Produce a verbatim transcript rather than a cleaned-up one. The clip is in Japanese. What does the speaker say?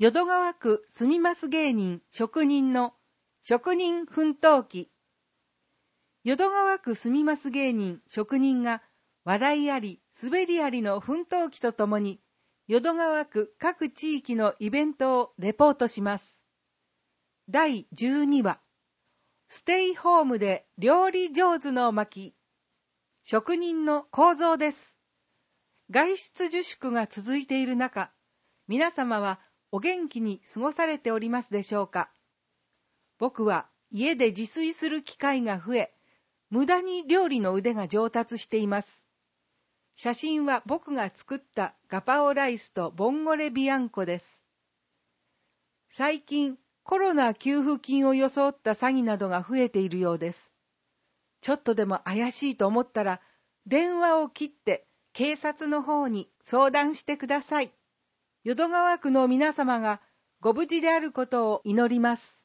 淀川区住みます芸人職人の職人奮闘記。淀川区住みます芸人職人が笑いあり滑りありの奮闘記とともに淀川区各地域のイベントをレポートします。だいじゅうにわ、ステイホームで料理上手の巻。職人の構造です。外出自粛が続いている中、皆様はお元気に過ごされておりますでしょうか。僕は家で自炊する機会が増え、無駄に料理の腕が上達しています。写真は僕が作ったガパオライスとボンゴレビアンコです。最近コロナ給付金を装った詐欺などが増えているようです。ちょっとでも怪しいと思ったら電話を切って警察の方に相談してください。淀川区の皆様がご無事であることを祈ります。